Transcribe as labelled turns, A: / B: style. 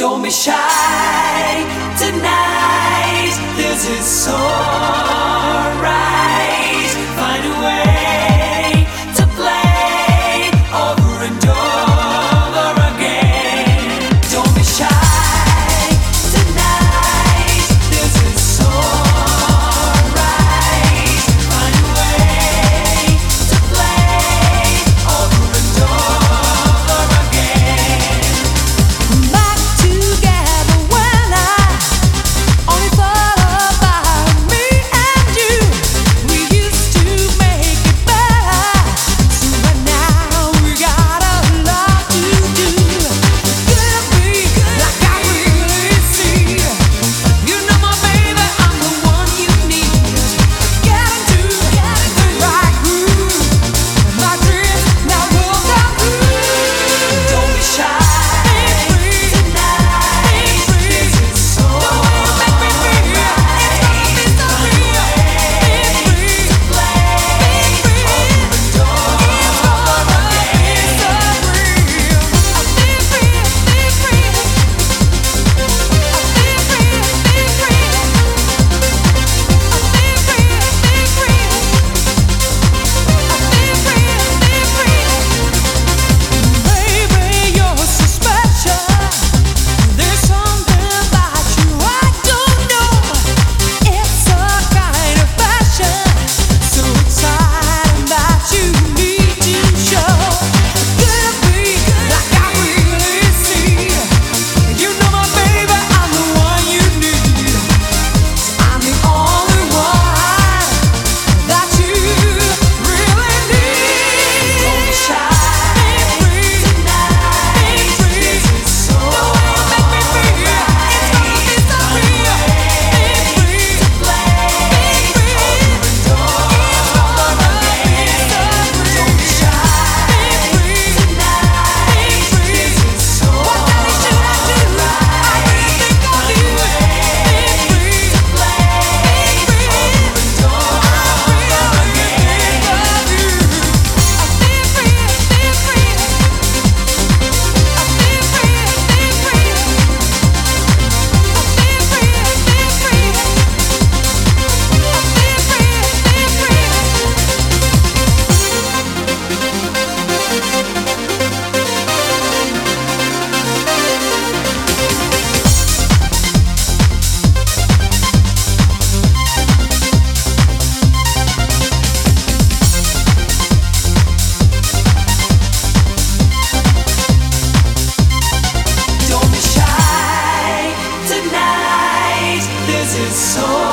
A: Don't be shy tonight. This is alright. Find a way to play over and over again. Don't be shy tonight. This is alright. Find a way to play over and over again.
B: Back together when I only thought about me and you. We used to make it better, so right now we got a lot to do. Could be like I really see. You know my baby, I'm the one you need. Get into the right groove. My dreams now will come true.
A: Don't be shy tonight. This is alright. Find a way to play over and over again.
B: Baby, you're so special. There's something about you I don't know. It's a kind of passion, so exciting that you need to show. Could be like I really see. You know my baby, I'm the one you need. I'm the only one that you really need.
A: Don't be shy tonight. This is alright. Find a way to play over and over again. Don't be shy tonight. This is alright. Find a way to play Don't be shy tonight. This is so